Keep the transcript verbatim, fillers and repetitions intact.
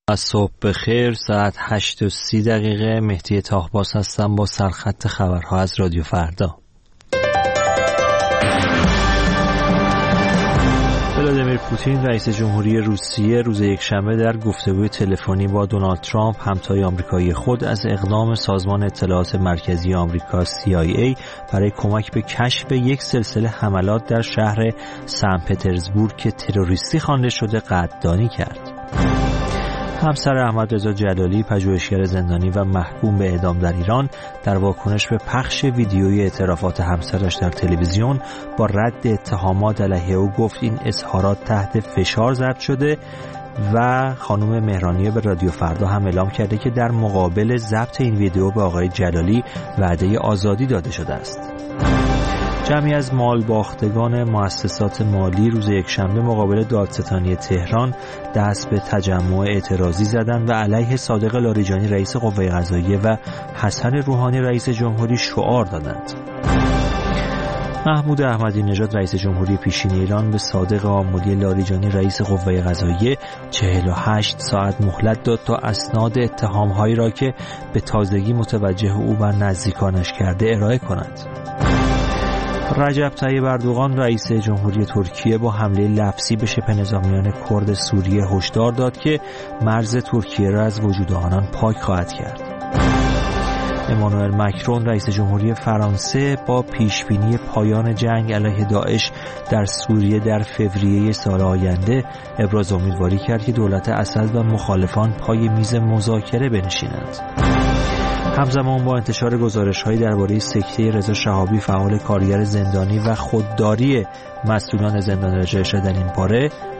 از صبح بخیر. ساعت هشت و سی دقیقه. مهدی طاهباز هستم با سرخط خبرها از رادیو فردا. ولادیمیر پوتین رئیس جمهوری روسیه روز یکشنبه در گفتگوی تلفنی با دونالد ترامپ همتای آمریکایی خود از اقدام سازمان اطلاعات مرکزی آمریکا سی آی ای برای کمک به کشف یک سلسله حملات در شهر سن پترزبورگ که تروریستی خوانده شده قدردانی کرد. همسر احمد رضا جلالی، پژوهشگر زندانی و محکوم به اعدام در ایران، در واکنش به پخش ویدیوی اعترافات همسرش در تلویزیون با رد اتهامات علیه او گفت این اظهارات تحت فشار ضبط شده و خانم مهرانی به رادیو فردا هم اعلام کرده که در مقابل ضبط این ویدیو به آقای جلالی وعده آزادی داده شده است. جمعی از مالباختگان مؤسسات مالی روز یکشنبه مقابل دادستانی تهران دست به تجمع اعتراضی زدند و علیه صادق لاریجانی رئیس قوه قضاییه و حسن روحانی رئیس جمهوری شعار دادند. محمود احمدی نژاد رئیس جمهوری پیشین ایران به صادق آملی لاریجانی رئیس قوه قضاییه چهل و هشت ساعت مهلت داد تا اسناد اتهام‌هایی را که به تازگی متوجه او و نزدیکانش کرده ارائه کند. رجب طیب اردوغان رئیس جمهوری ترکیه با حمله لفظی به شبه نظامیان کرد سوریه هشدار داد که مرز ترکیه را از وجود آنان پاک خواهد کرد. امانوئل مکرون رئیس جمهوری فرانسه با پیشبینی پایان جنگ علیه داعش در سوریه در فوریه سال آینده ابراز امیدواری کرد که دولت اسد و مخالفان پای میز مذاکره بنشینند. همزمان با انتشار گزارش‌هایی درباره سکته رضا شهابی فعال کارگر زندانی و خودداری مسئولان زندان رجا ارشاد در این باره،